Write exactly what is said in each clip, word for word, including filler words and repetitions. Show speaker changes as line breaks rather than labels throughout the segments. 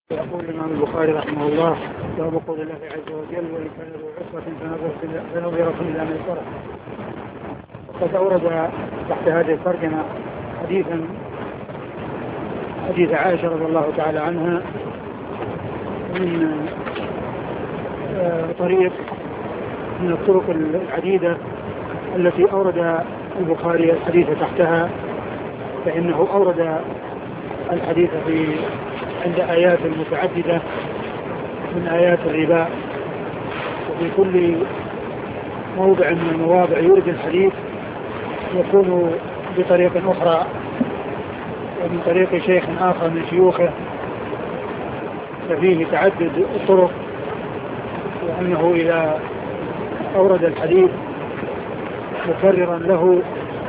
يقول الإمام البخاري رحمه الله: باب قول الله عز وجل: وإن كان ذو عسرة فنظرة إلى ميسرة. وقد أورد تحت هذه الترجمة حديثا حديث عائشة رضي الله تعالى عنها من طريق من الطرق العديدة التي أورد البخاري الحديث تحتها، فإنه أورد الحديث في عند آيات متعددة من آيات الربا، وفي كل موضع من المواضع يورد الحديث يكون بطريق أخرى ومن طريق شيخ آخر من شيوخه، ففيه تعدد الطرق، وأنه إذا أورد الحديث مكررا له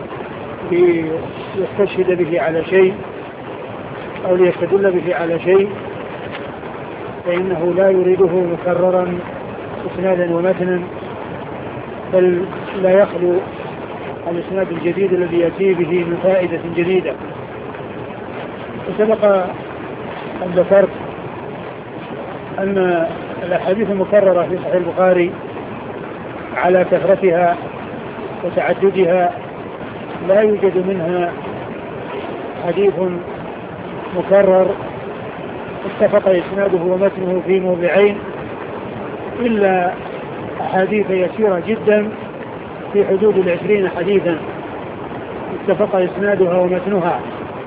ليستشهد به على شيء أو ليستدل به على شيء فإنه لا يريده مكررا إسنادا ومتنا، بل لا يخلو الإسناد الجديد الذي يأتي به من فائدة جديدة. وسبق أن ذكرت أن الأحاديث المكررة في صحيح البخاري على كثرتها وتعددها لا يوجد منها حديث مكرر اتفق إسناده ومتنه في موضعين، إلا أحاديث يسيرة جدا في حدود العشرين حديثا اتفق إسنادها ومتنها،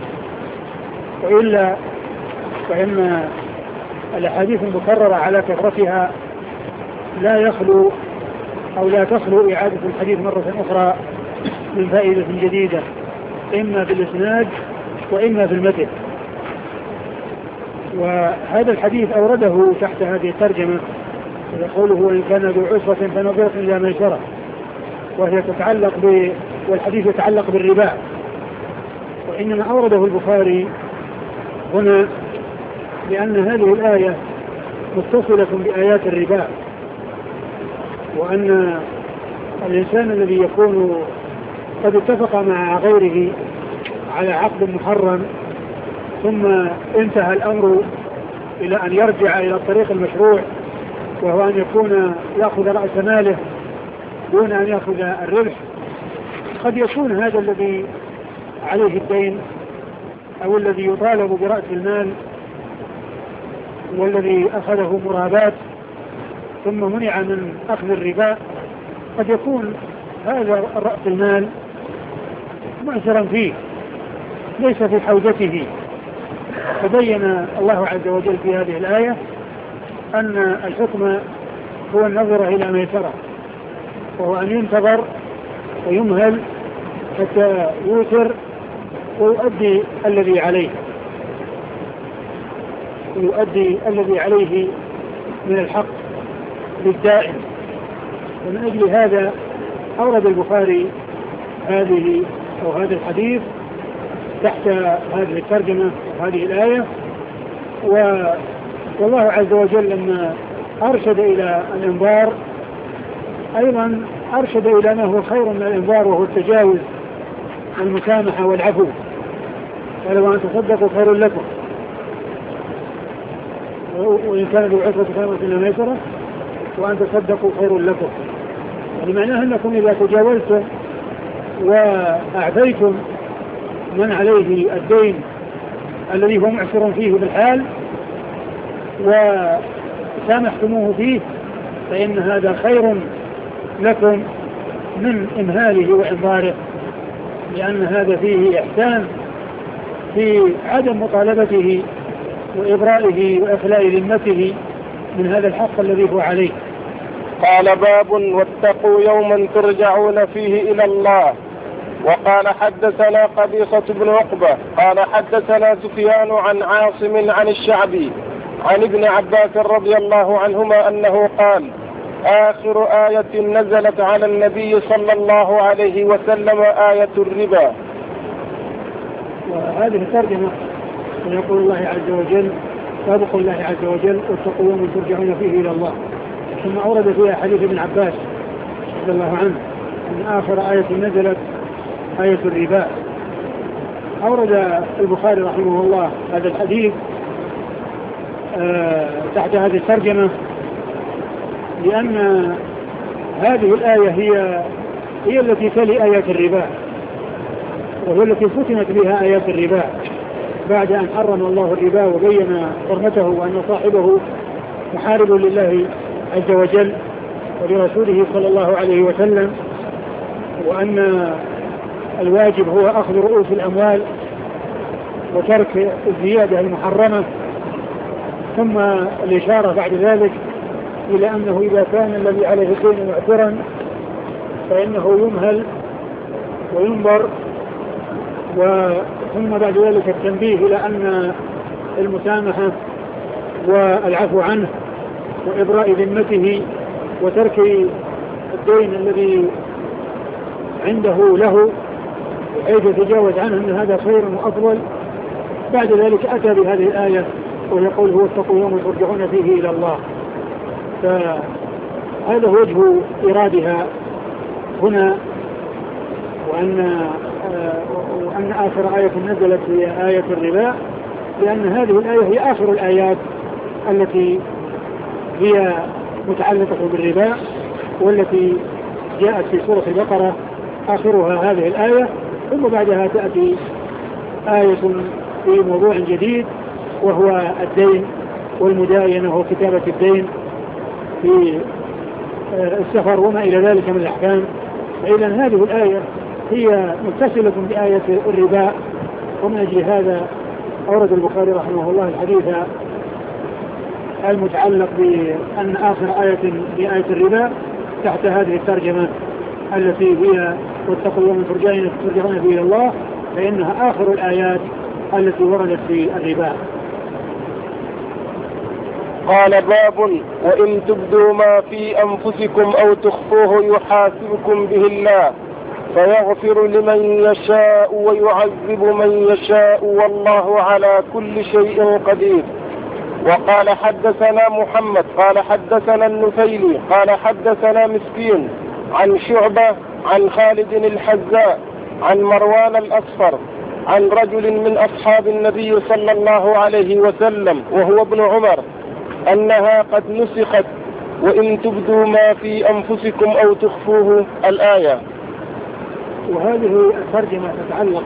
وإلا فإن الأحاديث المكررة على كثرتها لا يخلو أو لا تخلو إعادة الحديث مرة أخرى من فائدة جديدة، إما في الإسناد وإما في المتن. وهذا الحديث أورده تحت هذه الترجمة يقوله: وإن كان ذو عسرة فنظرة إلى ميسرة، وهي تتعلق ب... والحديث يتعلق بالربا، وإنما أورده البخاري هنا لأن هذه الآية متصلة بآيات الربا، وأن الإنسان الذي يكون قد اتفق مع غيره على عقد محرم ثم انتهى الأمر إلى أن يرجع إلى الطريق المشروع، وهو أن يكون يأخذ رأس ماله دون أن يأخذ الربح، قد يكون هذا الذي عليه الدين أو الذي يطالب برأس المال والذي أخذه مرابات ثم منع من أخذ الربا، قد يكون هذا رأس المال معسرا فيه ليس في حوزته. فبين الله عز وجل في هذه الآية أن الحكم هو النظر إلى ميسرة، وهو أن ينتظر ويمهل حتى يوتر ويؤدي الذي عليه ويؤدي الذي عليه من الحق للدائم. ومن أجل هذا أورد البخاري هذه أو هذا الحديث تحت هذه الترجمة وهذه الآية. والله عز وجل لما أرشد إلى الإنذار أيضا أرشد إلى ما هو خير من الإنذار، وهو التجاوز والمسامحة والعفو، ولو أن تصدقوا خير لكم، وإن كان ذو عسرة فنظرة إلى ميسرة وأن تصدقوا خير لكم، يعني معناه أنكم إذا تجاوزتم وأعفيتم من عليه الدين الذي هو معسر فيه بالحال وسامحتموه فيه فإن هذا خير لكم من إمهاله وإنظاره، لأن هذا فيه إحسان في عدم مطالبته وإبرائه وإخلاء ذمته من هذا الحق الذي هو عليه.
قال: باب واتقوا يوما ترجعون فيه إلى الله. وقال: حدثنا قبيصة بن عقبة قال حدثنا سفيان عن عاصم عن الشعبي عن ابن عباس رضي الله عنهما أنه قال: آخر آية نزلت على النبي صلى الله عليه وسلم آية الربا.
وهذه الترجمة يقول الله عز وجل: باب قول الله عز وجل: واتقوا يوما ترجعون فيه إلى الله. ثم أورد فيها حديث ابن عباس رضي الله عنه أن آخر آية نزلت آية الربا. أورد البخاري رحمه الله هذا الحديث تحت هذه الترجمة، لأن هذه الآية هي هي التي تلي آيات الربا، وهي التي ختمت بها آيات الربا بعد أن حرم الله الربا وبين حرمته وأن صاحبه محارب لله عز وجل ولرسوله صلى الله عليه وسلم، وأن الواجب هو أخذ رؤوس الأموال وترك الزيادة المحرمة. ثم الإشارة بعد ذلك إلى أنه إذا كان الذي عليه الدين معترا فإنه يمهل وينظر، ثم بعد ذلك التنبيه إلى أن المسامحة والعفو عنه وإبراء ذمته وترك الدين الذي عنده له حيث يتجاوز عنه أن هذا خير وأفضل. بعد ذلك أتى بهذه الآية ويقول هو اتقوا يوم ترجعون فيه إلى الله. فهذا هو وجه إرادها هنا، وأن وأن آخر آية نزلت هي آية الربا، لأن هذه الآية هي آخر الآيات التي هي متعلقة بالربا، والتي جاءت في سورة البقرة آخرها هذه الآية، ثم بعدها تأتي آية في موضوع جديد وهو الدين والمداينة وكتابة الدين في السفر وما إلى ذلك من الأحكام. فإذا هذه الآية هي متصلة بآية الربا، ومن أجل هذا أورد البخاري رحمه الله الحديث المتعلق بأن آخر آية بآية الربا تحت هذه الترجمة التي هي واتقوا يوم ترجعون فيه إلى الله، فإنها آخر الآيات التي وردت في الربا.
قال باب وإن تبدوا ما في أنفسكم أو تخفوه يحاسبكم به الله فيغفر لمن يشاء ويعذب من يشاء والله على كل شيء قدير. وقال حدثنا محمد قال حدثنا النفيلي قال حدثنا مسكين عن شعبة عن خالد الحذاء عن مروان الأصفر عن رجل من أصحاب النبي صلى الله عليه وسلم وهو ابن عمر أنها قد نسخت وإن تبدوا ما في أنفسكم أو تخفوه الآية.
وهذه الترجمة تتعلق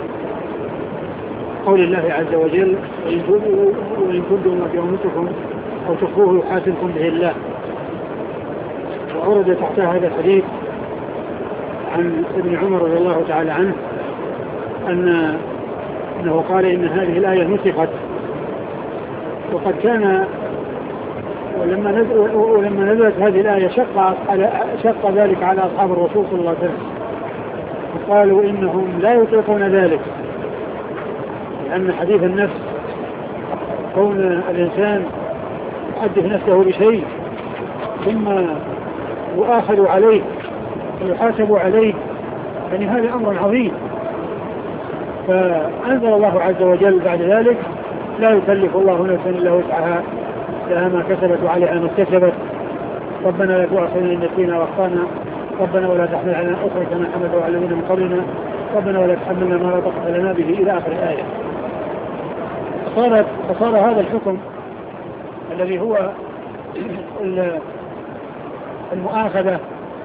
بقول الله عز وجل وإن تبدوا ما في أنفسكم أو تخفوه يحاسبكم به الله. وأورد تحت هذا الحديث عن ابن عمر رضي الله تعالى عنه أن أنه قال إن هذه الآية نسخت، وقد كان ولما نزل ولما نزلت هذه الآية شق على شق ذلك على أصحاب الرسول صلى الله عليه وسلم، وقالوا إنهم لا يطيقون ذلك، لأن حديث النفس كون الإنسان يحدث نفسه بشيء ثم يؤاخذ عليه ويحاسب عليه، يعني هذا أمر عظيم. فأنزل الله عز وجل بعد ذلك لا يكلف الله نفسا إلا وسعها لها ما كسبت وعليها ما اكتسبت، ربنا لا تؤاخذنا إن نسينا وأخطأنا، ربنا ولا تحمل علينا إصرا كما حمله على الذين من قبلنا، ربنا ولا تحملنا ما لا طاقة لنا به إلى آخر الآية. فصارت فصار هذا الحكم الذي هو المؤاخذة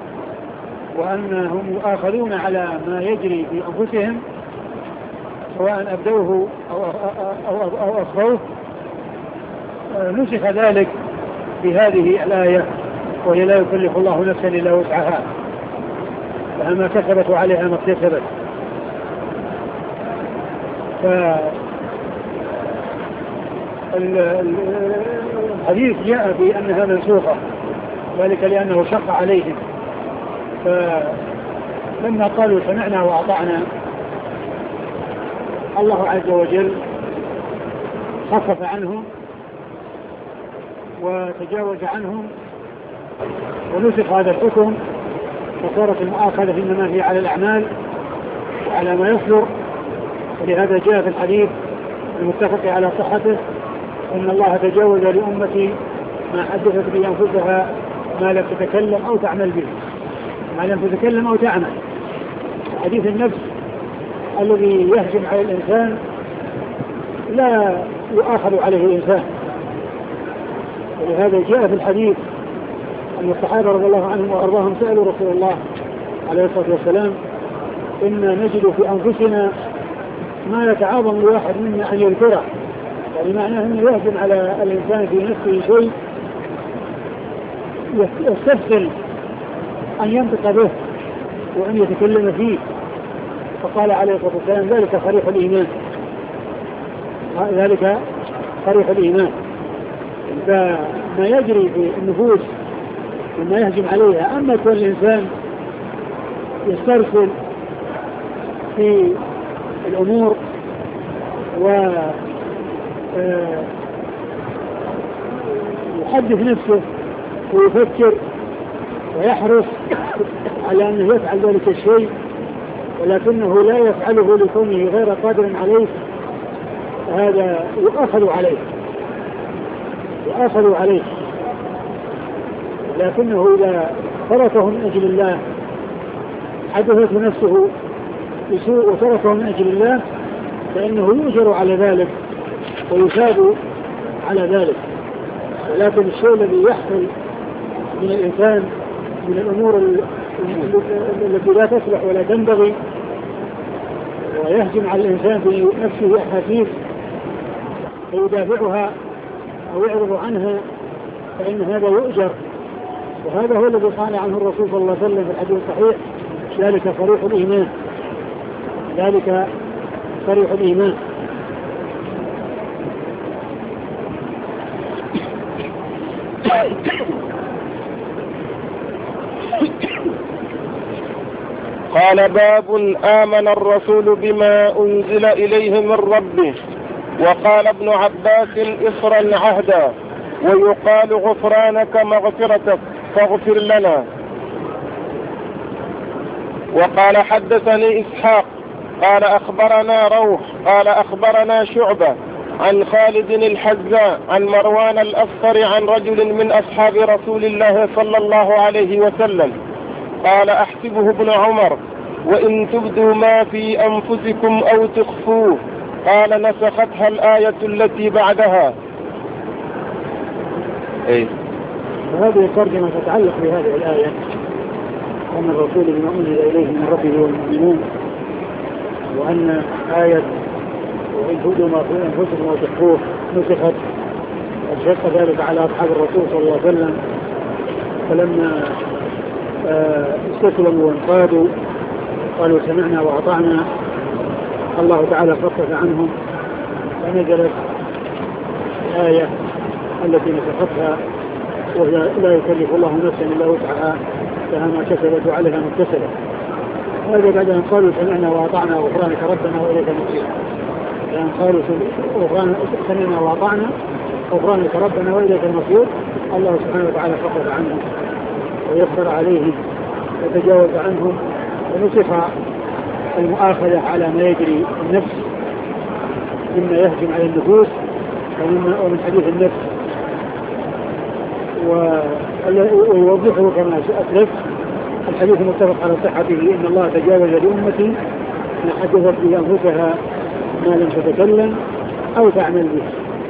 وأنهم يؤاخذون على ما يجري في أنفسهم سواء أبدوه أو, أو, أو, أو أخفوه، نسخ ذلك بهذه الآية وهي لا يكلف الله نفسا إلا وسعها لها ما كسبت وعليها ما اكتسبت. فالحديث جاء في أنها منسوخة ذلك لأنه شق عليهم، فلما قالوا سمعنا وأطعنا الله عز وجل خفف عنهم وتجاوز عنهم ونسخ هذا الحكم، فصارت المؤاخذة إنما هي على الأعمال وعلى ما يصدر. ولهذا جاء في الحديث المتفق على صحته أن الله تجاوز لأمتي ما حدثت به أنفسها ما لم تتكلم أو تعمل به، ما لم تتكلم أو تعمل. حديث النفس الذي يهجم على الإنسان لا يؤاخذ عليه الإنسان، ولهذا جاء في الحديث أن الصحابة رضي الله عنهم وأرضاهم سألوا رسول الله عليه الصلاة والسلام إنا نجد في أنفسنا ما يتعاظم الواحد منا أن يذكره، يعني معناه أنه يهجم على الإنسان في نفسه شيء يستسهل أن ينطق به وأن يتكلم فيه. فقال عليه الصلاة والسلام ذلك صريح الإيمان، ذلك صريح الإيمان. فما يجري في النفوس وما يهجم عليها. أما كل إنسان يسترسل في الأمور ويحدث نفسه ويفكر ويحرص على أنه يفعل ذلك الشيء ولكنه لا يفعله لكونه غير قادر عليه، هذا يؤاخذ عليه يؤاخذ عليه لكنه إذا تركه من أجل الله، حدثت نفسه بسوء وتركه من أجل الله، فإنه يؤجر على ذلك ويثاب على ذلك. ولكن الشيء الذي يحصل من الإنسان من الأمور التي لا تصلح ولا تنبغي ويهجم على الإنسان في نفسه أحاسيس فيدافعها أو يعرض عنها، فإن هذا يؤجر. وهذا هو الذي قال عنه الرسول صلى الله عليه وسلم في الحديث الصحيح ذلك صريح الإيمان، ذلك صريح الإيمان.
قال باب آمن الرسول بما أنزل إليه من ربه. وقال ابن عباس إصرا عهدا، ويقال غفرانك مغفرتك فاغفر لنا. وقال حدثني إسحاق قال أخبرنا روح قال أخبرنا شعبة عن خالد الحزاء عن مروان الأصفر عن رجل من أصحاب رسول الله صلى الله عليه وسلم قال أحسبه ابن عمر وإن تبدوا ما في أنفسكم أو تخفوه قال نسختها الآية التي بعدها.
إيه؟ وهذه الترجمة تتعلق بهذه الآية أن الرسول بما أنزل إليه من ربه والمؤمنون، وأن آية وإن تبدوا ما في أنفسكم أو تخفوه نسخت، وشق ذلك على أصحاب الرسول صلى الله عليه وسلم. فلما استسلموا وانقادوا قالوا سمعنا وأطعنا الله تعالى خفف عنهم فنزلت الآية التي نسختها وهي لا يكلف الله نفسا إلا وسعها لها ما كسبت وعليها ما اكتسبت. هذا بعد أن قالوا سمعنا وأطعنا غفرانك ربنا وإليك المصير، لأن قالوا سمعنا وأطعنا غفرانك ربنا وإليك المصير، الله سبحانه وتعالى خفف عنهم ويسر عليهم وتجاوز عنهم ونسخ المؤاخذة على ما يجري النفس مما يهجم على النفوس ومن حديث النفس، ويوضحه كما أسلف الحديث المتفق على صحته إن الله تجاوز لأمتي ما حدثت بأنفسها ما لم تتكلم أو تعمل به.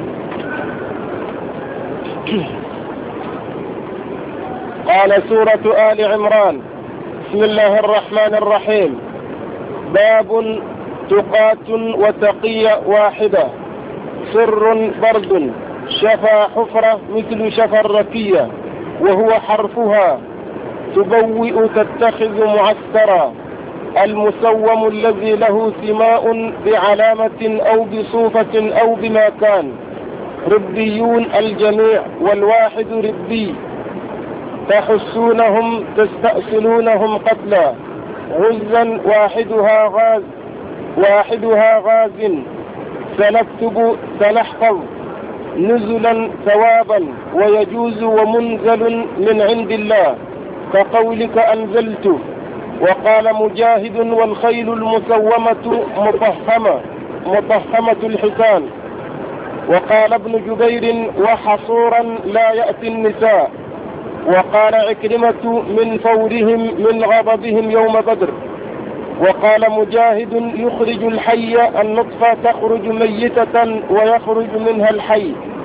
قال سورة آل عمران بسم الله الرحمن الرحيم. باب تقاة وتقية واحدة، سر برد شفا حفرة مثل شفا الركية وهو حرفها، تبوئ تتخذ معسكرا، المسوم الذي له سماء بعلامة أو بصوفة أو بمكان، ربيون الجميع والواحد ربي، تحسونهم تستأصلونهم قتلا، غزا واحدها غاز واحدها غاز، سنكتب سنحفظ نزلا ثوابا ويجوز ومنزل من عند الله كقولك أنزلت. وقال مجاهد والخيل المسومة مطهمة مطهمة الحسان. وقال ابن جبير وحصورا لا يأتي النساء. وقال عكرمة من فورهم من غضبهم يوم بدر. وقال مجاهد يخرج الحي النطفة تخرج ميتة ويخرج منها الحي.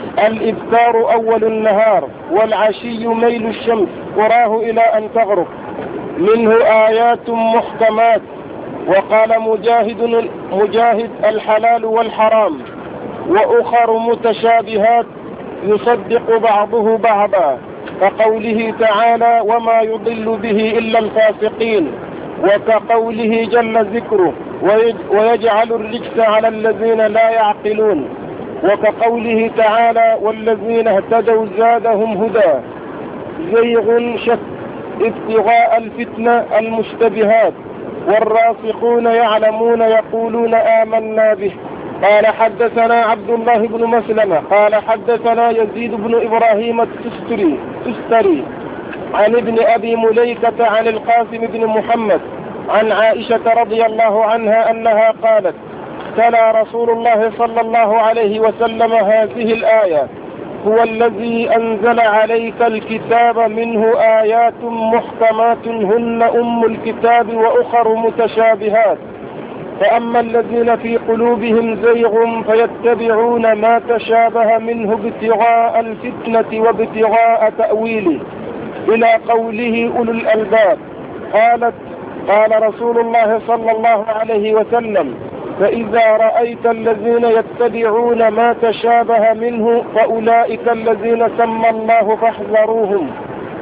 الإبكار أول النهار والعشي ميل الشمس وراه إلى أن تغرب، منه آيات محكمات. وقال مجاهد, مجاهد الحلال والحرام، وأخر متشابهات يصدق بعضه بعضا، كقوله تعالى وما يضل به إلا الفاسقين، وكقوله جل ذكره ويجعل الرجس على الذين لا يعقلون، وكقوله تعالى والذين اهتدوا زادهم هدى. زيغ شك ابتغاء الفتنة المشتبهات، والراسخون يعلمون يقولون آمنا به. قال حدثنا عبد الله بن مسلمة قال حدثنا يزيد بن إبراهيم التستري تستري عن ابن أبي مليكة عن القاسم بن محمد عن عائشة رضي الله عنها أنها قالت تلا رسول الله صلى الله عليه وسلم هذه الآية هو الذي أنزل عليك الكتاب منه آيات محكمات هن أم الكتاب وأخر متشابهات، فأما الذين في قلوبهم زيغ فيتبعون ما تشابه منه ابتغاء الفتنة وابتغاء تأويله، إلى قوله أولو الألباب. قالت قال رسول الله صلى الله عليه وسلم فإذا رأيت الذين يتبعون ما تشابه منه فأولئك الذين سمى الله فاحذروهم.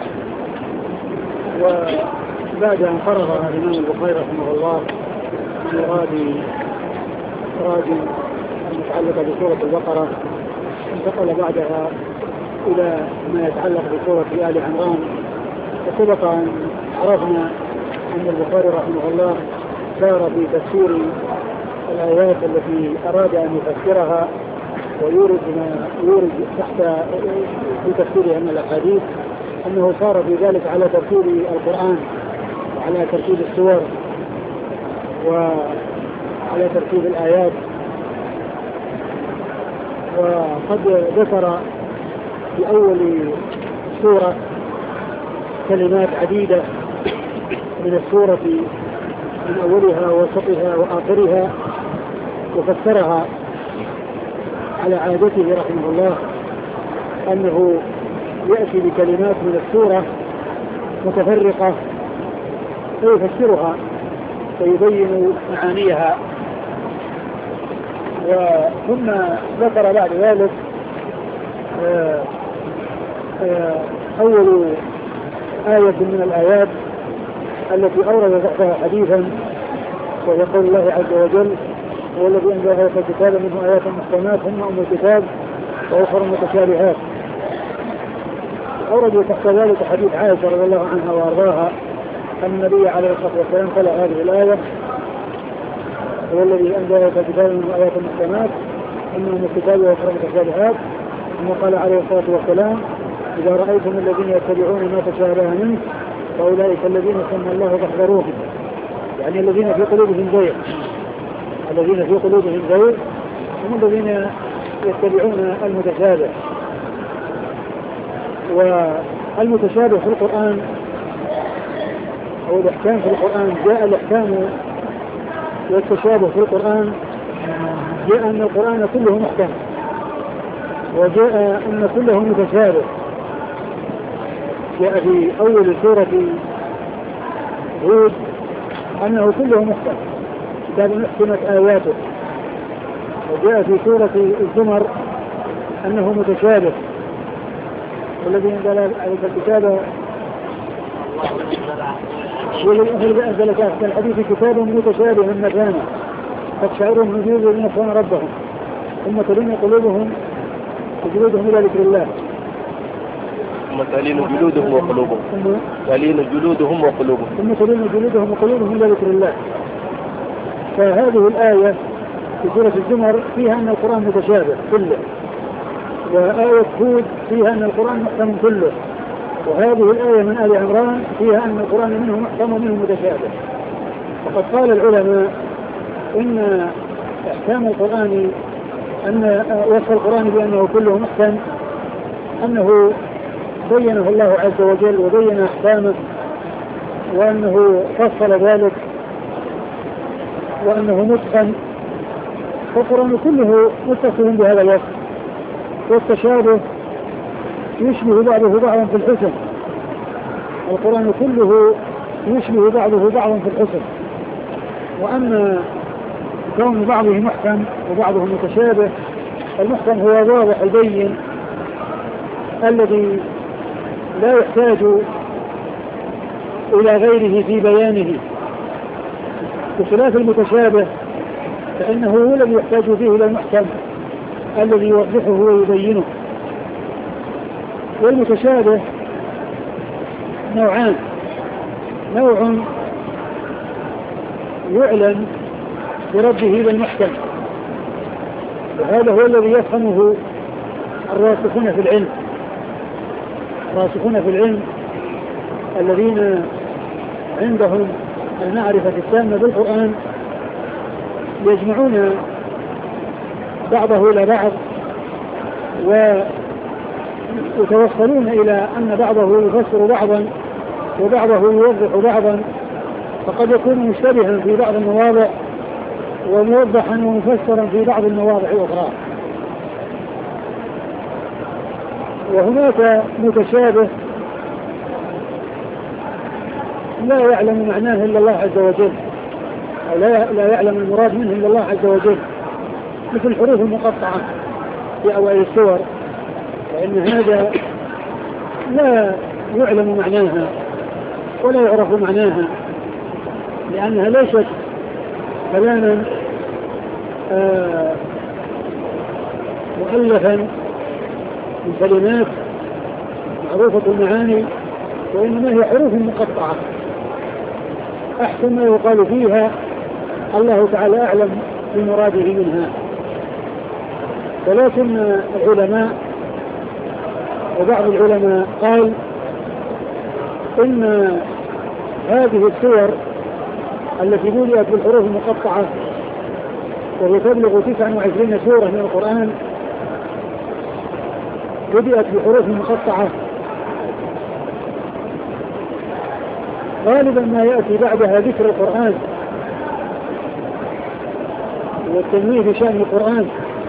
وبعد أن فرغ الإمام البخاري رحمه الله من مراد مراد المتعلقة بسورة البقرة، انتقل بعدها إلى ما يتعلق بسورة آل عمران. وسبق أن عرفنا أن البخاري رحمه الله سار في تفسير الآيات التي أراد أن يفسرها ويورد ما يورد تحت في تفسيرها من الأحاديث، أنه صار في ذلك على ترتيب القرآن وعلى ترتيب السور وعلى ترتيب الآيات. وقد ذكر في أول سورة كلمات عديدة من السورة من أولها ووسطها وآخرها، وفسرها على عادته رحمه الله أنه يأتي بكلمات من السورة متفرقة فيفسرها ويبين معانيها. ثم ذكر بعد ذلك أول آية من الآيات التي أورد تحتها حديثا، ويقول الله عز وجل هو الذي أنزل عليك الكتاب منه آيات محكمات هن أم الكتاب وأخر متشابهات. أورد تحت ذلك حديث عائشة رضي الله عنها وأرضاها أن النبي عليه الصلاة والسلام قال هذه الآية هو الذي أنزل عليك الكتاب منه آيات محكمات هن أم الكتاب وأخر متشابهات. ثم قال عليه الصلاة والسلام إذا رأيتم الذين يتبعون ما تشابه منه فأولئك الذين سمى الله فاحذروهم، يعني الذين في قلوبهم زيغ، الذين في قلوبهم زيغ هم الذين يتبعون المتشابه. والمتشابه في القرآن أو الإحكام في القرآن، جاء الإحكام والتشابه في القرآن جاء أن القرآن كله محكم، وجاء أن كله متشابه. جاء في أول سورة هود أنه كله محكم كتاب محكمت آياته، وجاء في سورة الزمر أنه متشابه والذي أنزل عليك الكتاب والذي أنزل في الحديث كتاب متشابه مثاني تقشعر من جلود الذين يخشون ربهم ثم تلين قلوبهم وجلودهم إلى ذكر الله
ثم تلين جلودهم وقلوبهم تلين جلودهم وقلوبهم
ثم تلين جلودهم وقلوبهم إلى ذكر الله. فهذه الآية في سورة الزمر فيها أن القرآن متشابه كله، وآية هود فيها أن القرآن محكم كله، وهذه الآية من آل عمران فيها أن القرآن منه محكم ومنه متشابه. وقد قال العلماء إن إحكام القرآن أن وصف القرآن بأنه كله محكم أنه بينه الله عز وجل وبين أحكامه وأنه فصل ذلك وأنه متقن، فالقرآن كله متصل بهذا الوصف. والتشابه يشبه بعضه بعضا في الحسن، القرآن كله يشبه بعضه بعضا في الحسن. وأما كون بعضه محكم وبعضه متشابه، المحكم هو واضح البين الذي لا يحتاج إلى غيره في بيانه، بخلاف المتشابه فإنه هو الذي يحتاج فيه إلى المحكم الذي يوضحه ويبينه. والمتشابه نوعان: نوع يعلم برده إلى المحكم، وهذا هو الذي يفهمه الراسخون في العلم الراسخون في العلم الذين عندهم المعرفة التامة بالقرآن، يجمعون بعضه إلى بعض ويتوصلون إلى أن بعضه يفسر بعضا وبعضه يوضح بعضا، فقد يكون مشتبها في بعض المواضع وموضحا ومفسرا في بعض المواضع الأخرى. وهناك متشابه لا يعلم معناه إلا الله عز وجل، أو لا, لا يعلم المراد منه إلا الله عز وجل، مثل الحروف المقطعة في أوائل السور، فإن هذا لا يعلم معناها ولا يعرف معناها، لأنها ليست كلاما آه مؤلفا من كلمات معروفة المعاني، وإنما هي حروف مقطعة أحسن ما يقال فيها الله تعالى أعلم بمراده منها. ولكن العلماء وبعض العلماء قال إن هذه السور التي بدأت بالحروف المقطعة وهي تبلغ تسعة وعشرين سورة من القرآن بدأت بحروف مقطعة، غالبا ما يأتي بعدها ذكر القرآن والتنويه بشأن القرآن،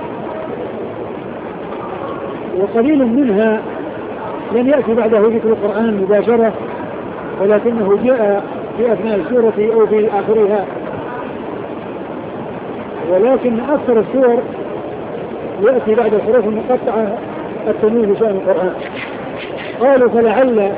وقليل منها لم يأتي بعده ذكر القرآن مباشرة، ولكنه جاء في أثناء السورة أو في آخرها. ولكن أكثر السور يأتي بعد الحروف المقطعة التنويه بشأن القرآن. قالوا فلعل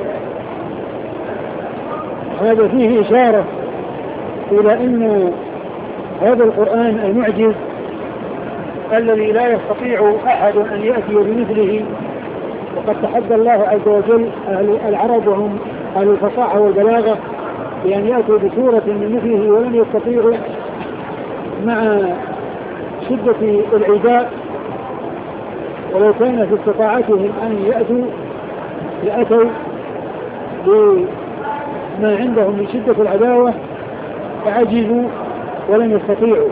هذا فيه إشارة إلى أن هذا القرآن المعجز الذي لا يستطيع أحد أن يأتي بمثله، وقد تحدى الله عز وجل أهل العرب وهم أهل الفصاحة والبلاغة بأن يأتوا بسورة من مثله، ولم يستطيعوا مع شدة العداء، ولو كان في استطاعتهم أن يأتوا لأتوا بما عندهم من شدة العداوة فعجزوا ولم يستطيعوا.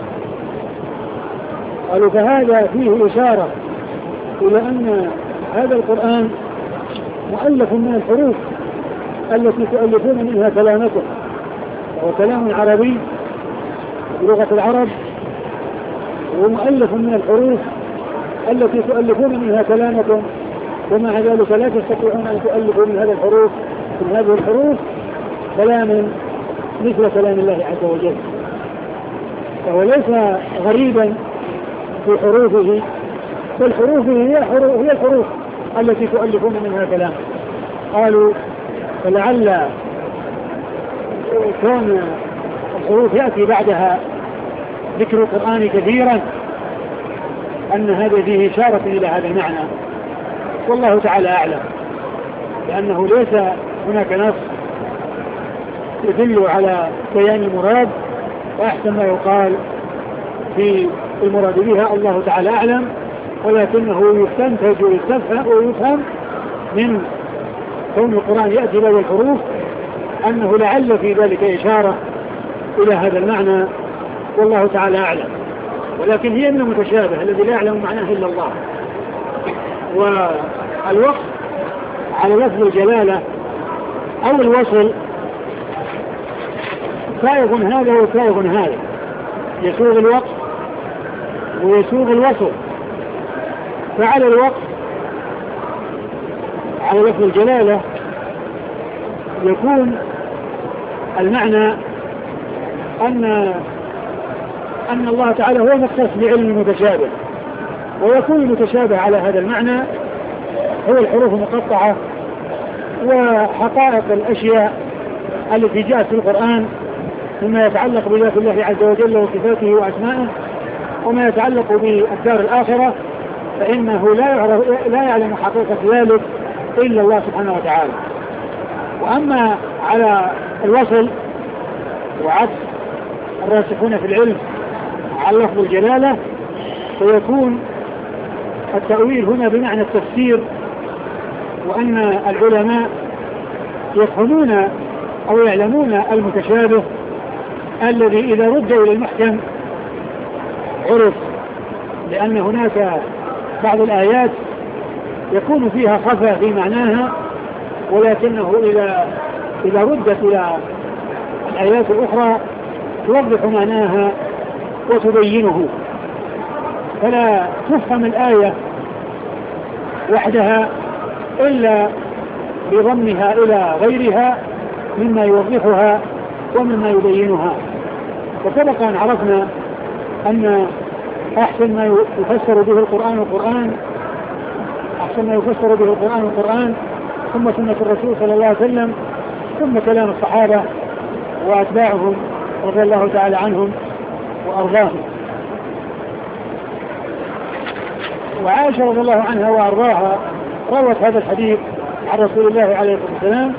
قالوا فهذا فيه إشارة إلى أن هذا القرآن مؤلف من الحروف التي تؤلفون منها كلامكم، وهو كلام عربي بلغة العرب، ومؤلف من الحروف التي تؤلفون منها كلامكم، ومع ذلك لا تستطيعون أن تؤلفوا من هذه الحروف من هذه الحروف كلاما مثل كلام الله عز وجل. فهو ليس غريبا في حروفه، بل حروفه هي, حروف هي الحروف التي تؤلفون منها كلام. قالوا فلعل كون الحروف يأتي بعدها ذكر القرآن كثيرا أن هذا فيه إشارة إلى هذا المعنى، والله تعالى أعلم، لأنه ليس هناك نص يدل على بيان المراد، وأحسن ما يقال في المراد بها الله تعالى أعلم، ولكنه يستنتج ويستفهم ويفهم من كون القرآن يأتي بعد الحروف أنه لعل في ذلك إشارة إلى هذا المعنى، والله تعالى أعلم. ولكن هي من المتشابه الذي لا يعلم معناه إلا الله. والوقف على لفظ الجلالة أو الوصل سائغ هذا وسائغ هذا، يسوغ الوقف ويسوغ الوصل. فعلى الوقف على لفظ الجلالة يكون المعنى أن أن الله تعالى هو مختص بعلم المتشابه، ويكون المتشابه على هذا المعنى هو الحروف المقطعة وحقائق الأشياء التي جاءت في القرآن مما يتعلق بذات الله عز وجل وصفاته وأسمائه، وما يتعلق بالدار الآخرة فإنه لا لا يعلم حقيقة ذلك إلا الله سبحانه وتعالى. وأما على الوصل وعكس الراسخون في العلم على لفظ الجلالة فيكون التأويل هنا بمعنى التفسير، وأن العلماء يفهمون أو يعلمون المتشابه الذي إذا رد إلى المحكم عرف، لأن هناك بعض الآيات يكون فيها خفى في معناها، ولكنه إذا إذا ردت إلى الآيات الأخرى توضح معناها وتبينه، فلا تفهم الآية وحدها إلا بضمها إلى غيرها مما يوضحها ومما يبينها. وسبق أن عرفنا أن أحسن ما يفسر به القرآن القرآن أحسن ما يفسر به القرآن القرآن ثم سنة الرسول صلى الله عليه وسلم ثم كلام الصحابة وأتباعهم رضي الله تعالى عنهم وأرضاهم. وعائشة رضي الله عنها وأرضاها روت هذا الحديث عن رسول الله عليه الصلاة والسلام،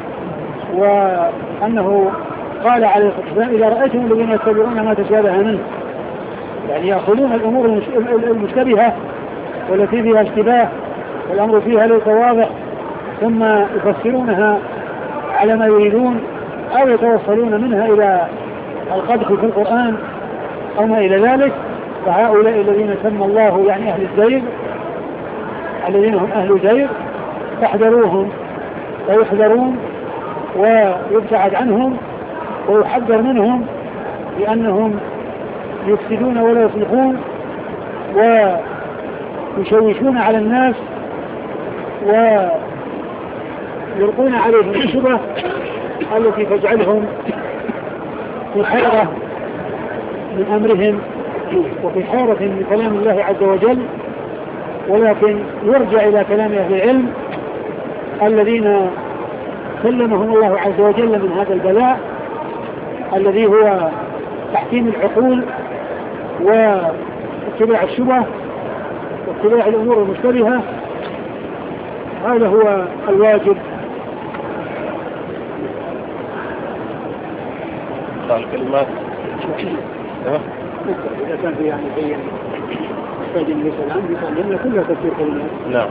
وأنه قال عليه الصلاة والسلام إذا رأيتم الذين يتبعون ما تشابه منه، يعني يأخذون الأمور المشتبهة والتي فيها اشتباه والأمر فيها ليس واضح ثم يفسرونها على ما يريدون أو يتوصلون منها إلى القدح في القرآن أو ما إلى ذلك، فهؤلاء الذين سمى الله يعني أهل الزيغ الذين هم أهل زيغ فاحذروهم ويحذرون ويبتعد عنهم ويحذر منهم لأنهم يفسدون ولا يصلحون ويشوشون على الناس ويلقون عليهم الشبه التي تجعلهم في حيرة من أمرهم وفي حيرة من كلام الله عز وجل، ولكن يرجع إلى كلام أهل العلم الذين سلمهم الله عز وجل من هذا البلاء الذي هو تحكيم العقول واتباع الشبه واتباع الأمور المشتبهة. هذا هو الواجب.
الكلمات
إذا كان في يعني شيء يحتاج أن يسأل عنه لأن كلها تفسير كلمات.
نعم.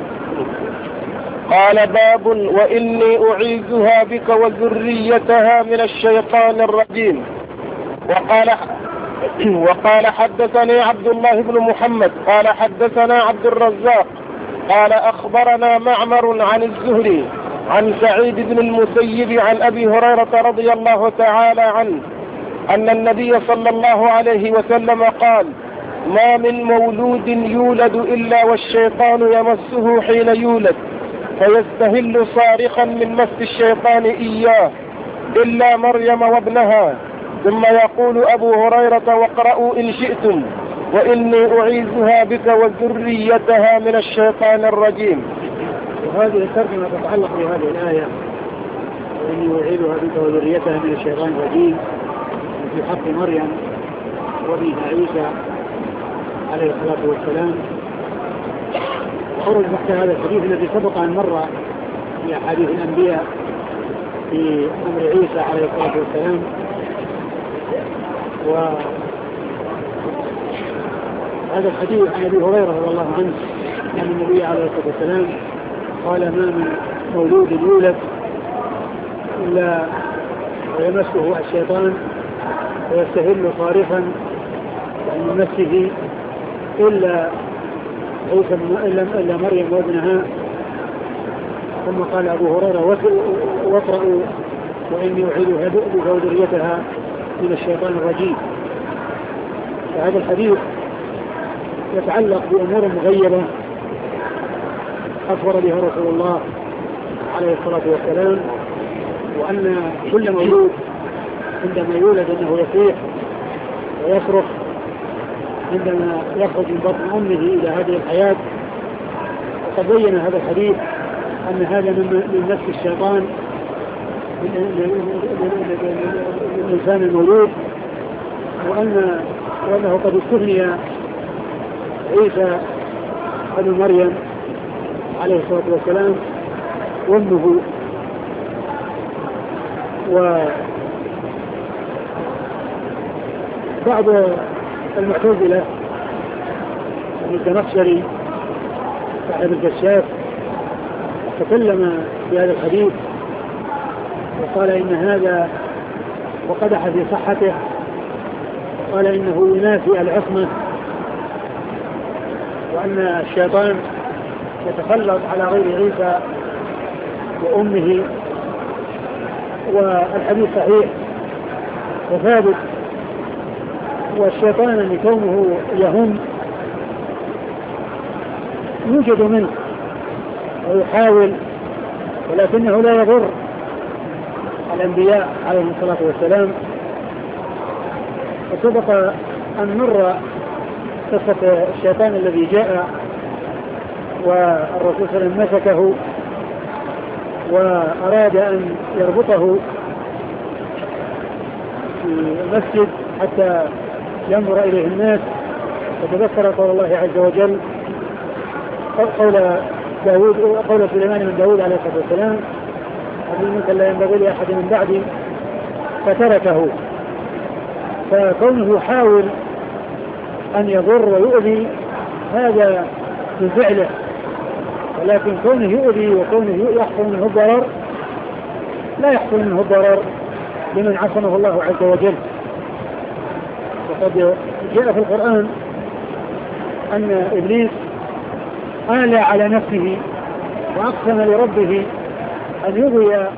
قال باب وإني أعيذها بك وذريتها من الشيطان الرجيم. وقال وقال حدثني عبد الله بن محمد قال حدثنا عبد الرزاق قال أخبرنا معمر عن الزهري عن سعيد بن المسيب عن أبي هريرة رضي الله تعالى عنه أن النبي صلى الله عليه وسلم قال ما من مولود يولد إلا والشيطان يمسه حين يولد فيستهل صارخا من مس الشيطان إياه إلا مريم وابنها، ثم يقول أبو هريرة واقرأوا إن شئتم وإني أعيذها بك وذريتها من الشيطان الرجيم.
وهذه الترجمة تتعلق بهذه الآية وإني أعيذها بك وذريتها من الشيطان الرجيم في حق مريم وابنها عيسى عليه الصلاة والسلام. وخرج تحت هذا الحديث الذي سبق أن مر في أحاديث الأنبياء في أمر عيسى عليه الصلاة والسلام. وهذا الحديث عن أبي هريرة رضي الله عنه أن النبي عليه الصلاة والسلام قال ما من مولود يولد إلا ويمسه الشيطان ويستهل صارخا من نفسه إلا عيسى إلا مريم وابنها. ثم قال أبو هريرة واقرأوا وإني أعيذها بك وذريتها من الشيطان الرجيم. فهذا الحديث يتعلق بأمور مغيبة أخبر بها رسول الله عليه الصلاة والسلام، وأن كل مولود عندما يولد أنه يصيح ويصرخ عندما يخرج من بطن أمه إلى هذه الحياة. وقد بين هذا الحديث أن هذا من نفس الشيطان للإنسان المولود، وأن وأنه قد استثني عيسى ابن مريم عليه الصلاة والسلام وامه. وبعض المعتزلة الزمخشري صاحب الكشاف تكلم في هذا الحديث وقال إن هذا وقدح في صحته، قال إنه ينافي العصمة، وأن الشيطان يتسلط على غير عيسى وأمه. والحديث صحيح وثابت، والشيطان اللي كونه يهم يوجد منه ويحاول، ولكنه لا يضر الأنبياء عليهم الصلاة والسلام. وسبق أن مر قصة الشيطان الذي جاء والرسول صلى الله عليه وسلم مسكه وأراد أن يربطه في المسجد حتى ينظر إليه الناس، فتذكر قول الله عز وجل قول داود قول سليمان من داود عليه الصلاة والسلام: أبي منك لا ينبغي لأحد من بعدي، فتركه. فكونه يحاول أن يضر ويؤذي هذا من فعله، ولكن كونه يؤذي وكونه يحصل منه الضرر لا يحصل منه الضرر لمن عصمه الله عز وجل. وقد جاء في القرآن أن إبليس آلى على نفسه وأقسم لربه أن يغوي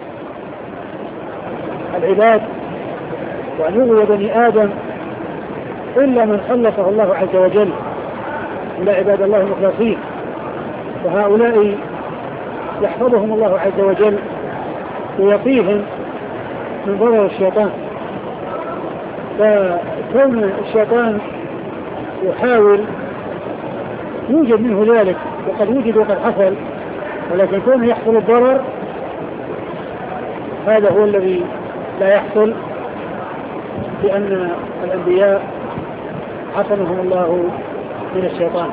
العباد وأن يغوي بني آدم إلا من خلصه الله عز وجل، إلا عباد الله المخلصين، وهؤلاء يحفظهم الله عز وجل ويقيهم من ضرر الشيطان. فكون الشيطان يحاول يوجد منه ذلك، وقد وجد وقد حصل، ولكن كونه يحصل الضرر هذا هو الذي لا يحصل، لأن الأنبياء عصمهم الله من الشيطان.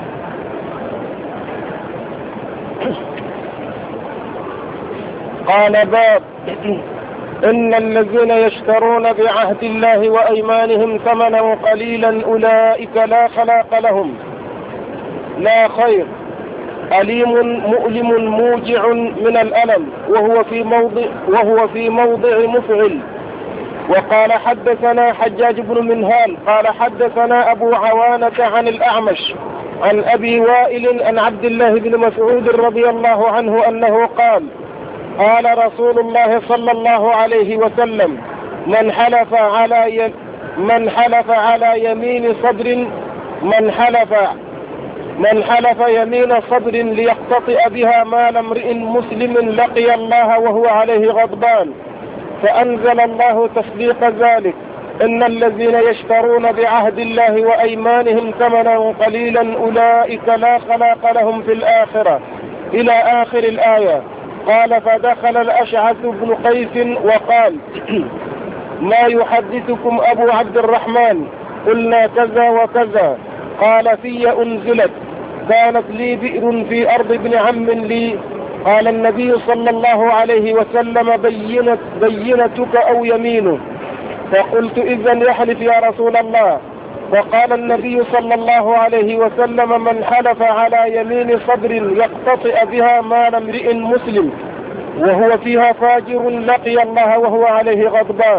قال باب إن الذين يشترون بعهد الله وأيمانهم ثمنا قليلا أولئك لا خلاق لهم لا خير، أليم مؤلم موجع من الألم، وهو في موضع وهو في موضع مفعل. وقال حدثنا حجاج بن منهال قال حدثنا أبو عوانة عن الأعمش عن أبي وائل عن عبد الله بن مسعود رضي الله عنه أنه قال: قال رسول الله صلى الله عليه وسلم: من حلف على ي... من حلف على يمين صبر من حلف من حلف يمين صبر ليقتطع بها مال امرئ مسلم لقي الله وهو عليه غضبان، فأنزل الله تصديق ذلك: إن الذين يشترون بعهد الله وأيمانهم ثمنا قليلا أولئك لا خلاق لهم في الآخرة، إلى آخر الآية. قال: فدخل الأشعث بن قيس وقال: ما يحدثكم أبو عبد الرحمن؟ قلنا كذا وكذا. قال: في أنزلت، كانت لي بئر في أرض ابن عم لي. قال النبي صلى الله عليه وسلم: بينت بينتك أو يمينه. فقلت: إذن يحلف يا رسول الله. فقال النبي صلى الله عليه وسلم: من حلف على يمين صبر يقتطع بها مال امرئ مسلم وهو فيها فاجر لقي الله وهو عليه غضبان.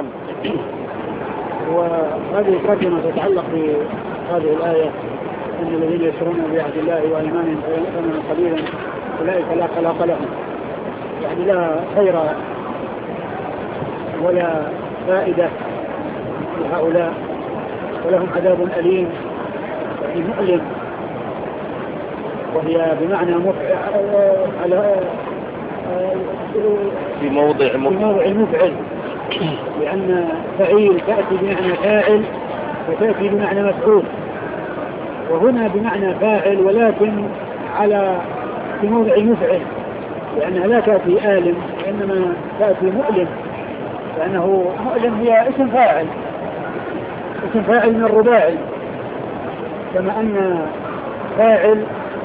وهذه ترجمة تتعلق بهذه الآية: إن الذين يشترون بعهد الله وأيمانهم ثمنا قليلا أولئك لا خلاق لهم، يعني لا خير ولا فائدة لهؤلاء، ولهم عذاب أليم يعني مؤلم، وهي بمعنى على
في موضع
في موضع المفعل، لأن فعيل تأتي بمعنى فاعل وتأتي بمعنى مفعول، وهنا بمعنى فاعل ولكن على في موضع المفعل، لأنها لا تأتي آلم وإنما تأتي مؤلم، لأنه مؤلم هي اسم فاعل، اسم فاعل من الرباعي، كما أن فاعل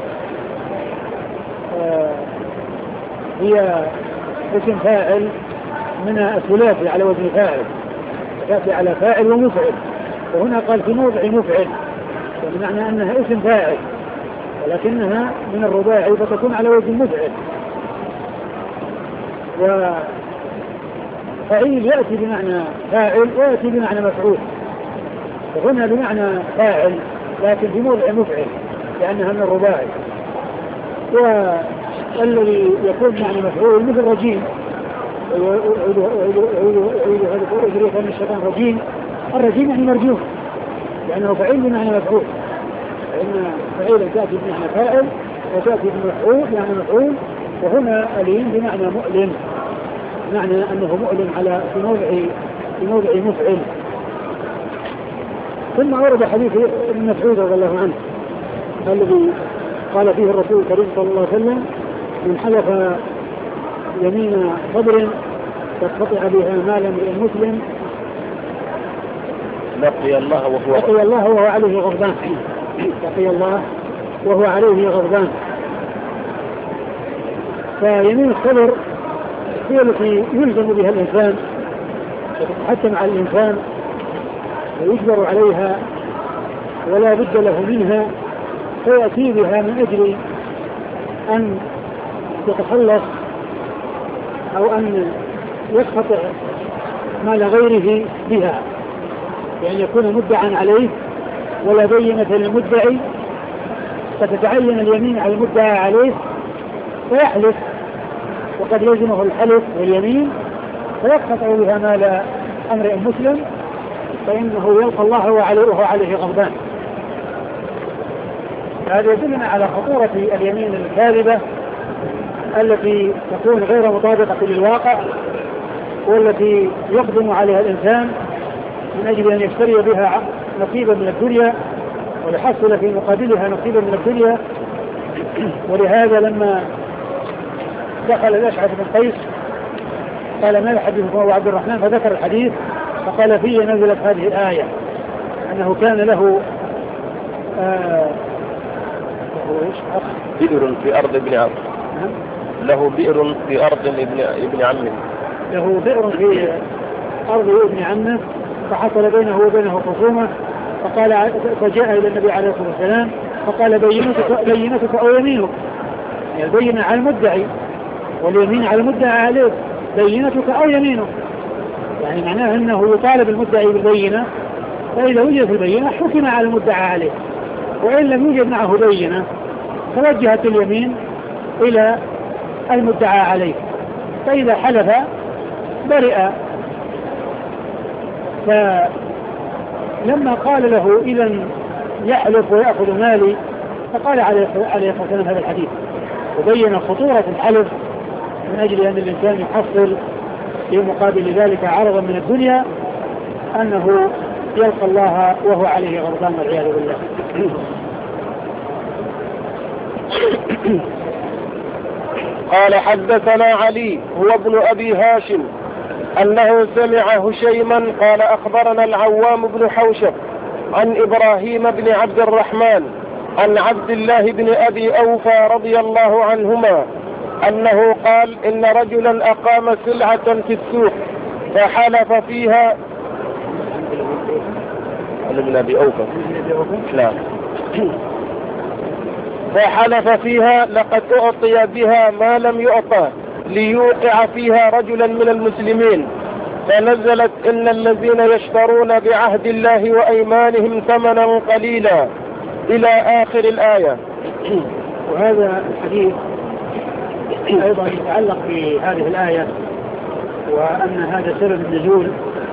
آه هي اسم فاعل من الثلاثي على وزن فاعل، تأتي على فاعل ومفعل، وهنا قال في موضع مفعل، بمعنى أنها اسم فاعل ولكنها من الرباعي فتكون على وزن مفعل. وفعيل يأتي بمعنى فاعل ويأتي بمعنى مفعول، وهنا بمعنى فاعل لكن في موضع مفعل لأنها من الرباعي. والذي يكون بمعنى مفعول مثل رجيم، أن الشيطان رجيم، الرجيم يعني مرجوم لأنه فعيل بمعنى مفعول، فإن فعيلا تأتي بمعنى فاعل وتأتي بمفعول يعني مفعول، وهنا أليم بمعنى مؤلم، معنى أنه مؤلم على في موضع في موضع مفعل. ثم ورد حديث ابن مسعود رضي الله عنه الذي قال فيه الرسول الكريم صلى الله عليه وسلم: من حلف يمين صبر تقطع بها مال امرئ مسلم
لقي الله وهو
لقي الله وهو عليه غضبان لقي الله وهو عليه غضبان. فيمين الصبر هي التي يلزم بها الإنسان وتتحتم على الإنسان ويجبر عليها ولا بد له منها، فيأتي بها من أجل أن يتخلص أو أن يقطع مال غيره بها، يعني يكون مدعا عليه ولا بينة للمدعي، فتتعين اليمين على المدعى عليه فيحلف وقد لزمه الحلف واليمين فيقطع بها مال امرئ مسلم، فإنه يلقى الله وهو عليه غضبان. هذا يدلنا على خطورة اليمين الكاذبة التي تكون غير مطابقة للواقع، والتي يقدم عليها الإنسان من أجل أن يشتري بها نصيبا من الدنيا ويحصل في مقابلها نصيبا من الدنيا. ولهذا لما دخل الأشعث بن قيس قال: ما يحدثكم أبو عبد الرحمن؟ فذكر الحديث فقال: فيه نزلت هذه الآية أنه كان له آه
بئر في أرض ابن عم له بئر في أرض ابن ابن عمه
له بئر في أرض ابن عمه، فحصل بينه وبينه خصومة، فقال فجاء إلى النبي عليه الصلاة والسلام فقال: بينتك بينتك أو يمينك، يعني البينة على المدعي واليمين على المدعى عليه، بينتك أو يمينك، يعني معناه أنه يطالب المدعي بالبينة، فإذا وجدت البينة حكم على المدعى عليه، وإن لم يوجد معه بينة توجهت اليمين إلى المدعى عليه، فإذا حلف برئ. فلما قال له: إذن يحلف ويأخذ مالي، فقال عليه الصلاة والسلام هذا الحديث، وبين خطورة الحلف من أجل أن الإنسان يحصل في مقابل ذلك عرضا من الدنيا أنه يلقى الله وهو عليه غضبان والعياذ بالله.
قال: حدثنا علي هو ابن أبي هاشم أنه سمع هشيما قال: أخبرنا العوام بن حوشب عن إبراهيم بن عبد الرحمن عن عبد الله بن أبي أوفى رضي الله عنهما أنه قال: إن رجلا أقام سلعة في السوق فحلف فيها ابن أبي أوفى لا فحلف فيها لقد أعطي بها ما لم يعطى ليوقع فيها رجلا من المسلمين، فنزلت: إن الذين يشترون بعهد الله وأيمانهم ثمنا قليلا إلى آخر الآية.
وهذا الحديث أيضا يتعلق بهذه الآية، وأن هذا سبب النزول،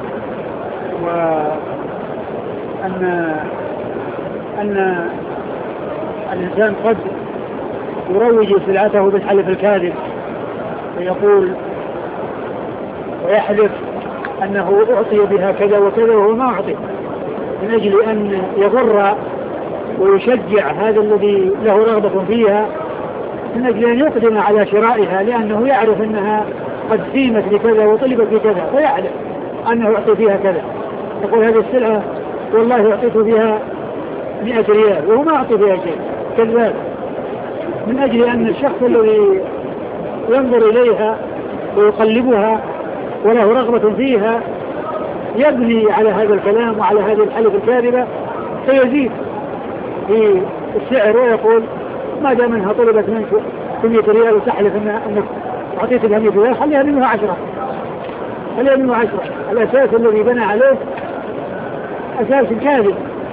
وأن أن الإنسان قد يروج سلعته بالحلف الكاذب، ويقول ويحلف أنه أعطي بها كذا وكذا وهو ما أعطي، من أجل أن يضر ويشجع هذا الذي له رغبة فيها من أجل أن يقدم على شرائها، لأنه يعرف أنها قد سيمت بكذا وطلبت بكذا، فيعلم أنه يعطي فيها كذا. يقول هذه السلعة والله أعطيت فيها مئة ريال وهو ما أعطي فيها شيء، كذاب، من أجل أن الشخص الذي ينظر إليها ويقلبها وله رغبة فيها يبني على هذا الكلام وعلى هذه الحلف الكاذبة، فيزيد في السعر ويقول ما دام انها طلبت منك مئة ريال وتحلف انك اعطيت لها مئة ريال خليها منها عشرة، خليها منها عشرة. الاساس الذي بنى عليه اساس كاذب،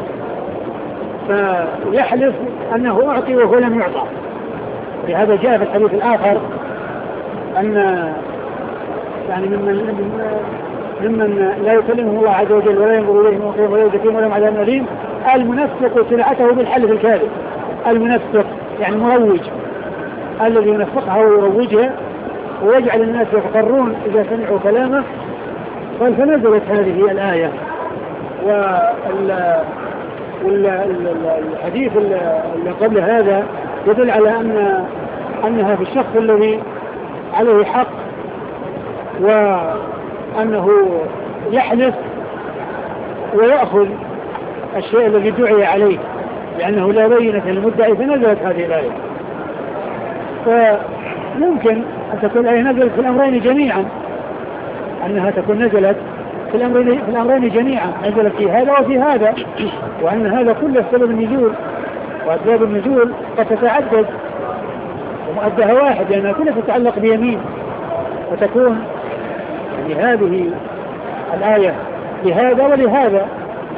فيحلف انه اعطي وهو لم يعطى. لهذا جاء في الحديث الاخر ان يعني ممن ممن لا يكلمه الله عز وجل ولا ينظر اليه ولا يزكيهم ولا عذاب أليم المنفق سلعته بالحلف الكاذب. المنفق يعني مروج، الذي ينفقها ويروجها ويجعل الناس يغترون إذا سمعوا كلامه. قال فنزلت هذه الآية. والحديث اللي قبل هذا يدل على أن أنها في الشخص الذي عليه حق وأنه يحلف ويأخذ الشيء الذي دعي عليه لأنه لا بينة للمدعي، فنزلت هذه الآية. فممكن أن تكون الآية نزلت في الأمرين جميعا، أنها تكون نزلت في الأمرين, في الأمرين جميعا، نزلت في هذا وفي هذا، وأن هذا كله سبب النزول، وأسباب النزول قد تتعدد ومؤدها واحد لأنها كلها تتعلق بيمين، وتكون يعني هذه الآية لهذا ولهذا.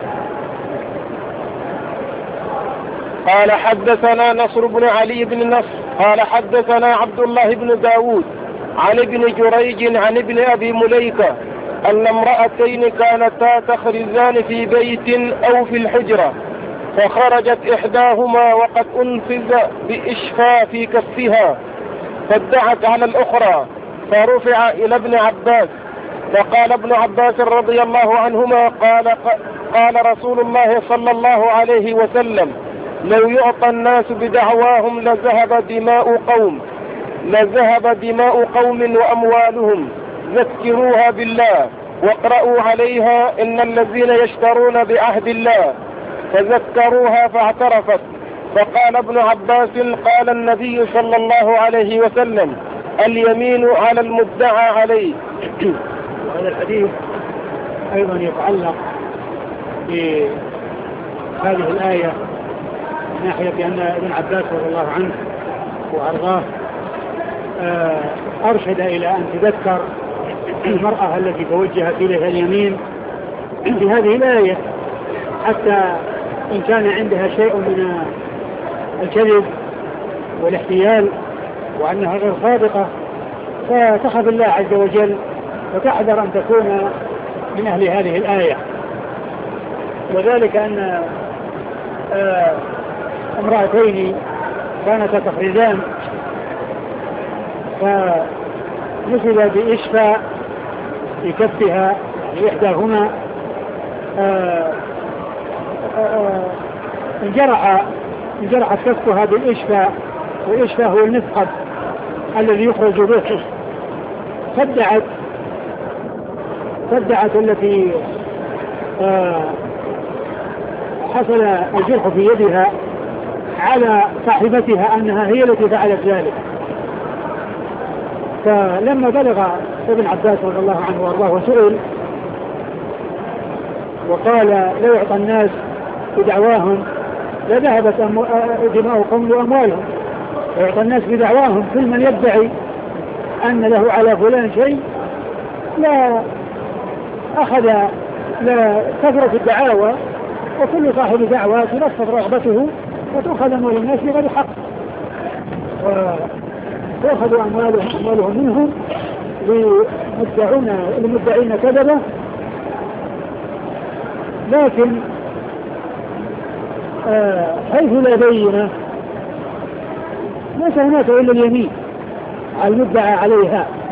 قال حدثنا نصر بن علي بن نصر قال حدثنا عبد الله بن داود عن ابن جريج عن ابن أبي مليكة أن امرأتين كانتا تخرزان في بيت أو في الحجرة، فخرجت إحداهما وقد أنفذ بإشفاء في كفها، فادعت على الأخرى، فرفع إلى ابن عباس، فقال ابن عباس رضي الله عنهما قال, قال رسول الله صلى الله عليه وسلم لو يعطى الناس بدعواهم لذهب دماء قوم لذهب دماء قوم وأموالهم، ذكروها بالله واقرأوا عليها إن الذين يشترون بعهد الله، فذكروها فاعترفت. فقال ابن عباس قال النبي صلى الله عليه وسلم اليمين على المدعى عليه.
وهذا الحديث أيضا يتعلق بهذه الآية من ناحية أن ابن عباس رضي الله عنه وأرضاه أرشد إلى أن تذكر المرأة التي توجهت إليها اليمين بهذه الآية، حتى إن كان عندها شيء من الكذب والاحتيال وأنها غير صادقة فتخاف الله عز وجل وتحذر أن تكون من أهل هذه الآية. وذلك أن امرأتين كانتا تخرجان فنسب بإشفاء في كفها، يعني إحداهما انجرح انجرحت كفها بالإشفاء، والإشفاء هو المثقب الذي يخرج به. فادعت فادعت التي حصل الجرح في يدها على صاحبتها أنها هي التي فعلت ذلك. فلما بلغ ابن عباس رضي الله عنه وارضاه وسئل وقال لو يعطى الناس بدعواهم لذهبت دماء قوم وأموالهم، ويعطى الناس بدعواهم، كل من يدعي أن له على فلان شيء لا أخذ لا كثرة الدعاوى، وكل صاحب دعوة تنفذ رغبته وتأخذ أموال الناس بغير حق، وتأخذ أموالهم, أموالهم منهم للمدعين كذبة. لكن آه حيث لا بينة ليس هناك إلا اليمين على المدعى عليها،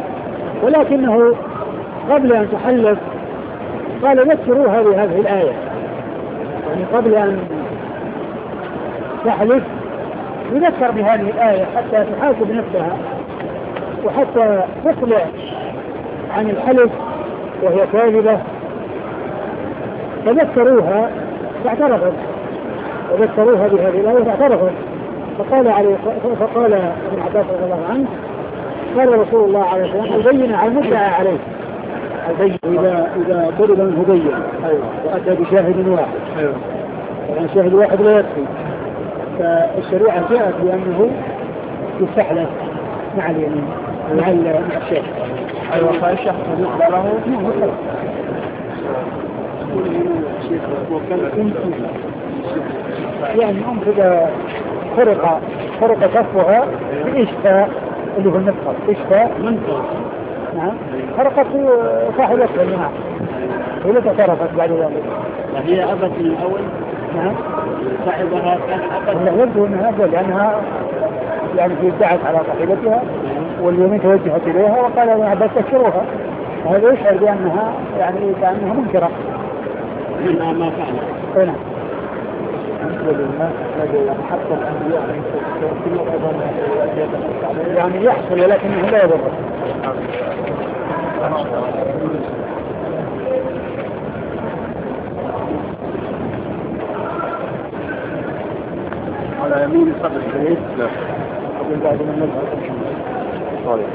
ولكنه قبل أن تحلف قال ذكروها بهذه الآية، يعني قبل أن تحلف يذكر بهذه الآية حتى تحاسب نفسها وحتى تقلع عن الحلف وهي كاذبة. فذكروها فاعترفت وذكروها بهذه الآية فاعترفت. فقال عليه فقال ابن عباس رضي الله عنه قال رسول الله عليه الصلاة والسلام البين على المدعى عليه، البين إذا إذا طلب منه بين وأتى بشاهد واحد، يعني شاهد واحد لا يكفي، فالشريعة جاءت بأنه يستحلف مع اليمين مع مع الشيخ.
أيوة فالشيخ بالنسبة له
يعني أم إذا خرق خرق كفها بإشفاء اللي هو المدخل إشفاء منفر، نعم خرقت صاحبتها الجماعة ولا تعترفت بعد ذلك.
هي أبت من الأول.
نعم
صاحبها كان أبت.
لا يبدو أنها أبت لأنها يعني في ادعت على صاحبتها واليمين توجهت إليها وقال يا عباس تكسروها، وهذا يشعر بأنها يعني كأنها منكرة
منها ما فعل.
هنا حتى الأنبياء يعني يحصل ولكنه لا يضر.
على يمين صدر الشريف لا
قبل بعد من نزل
طيب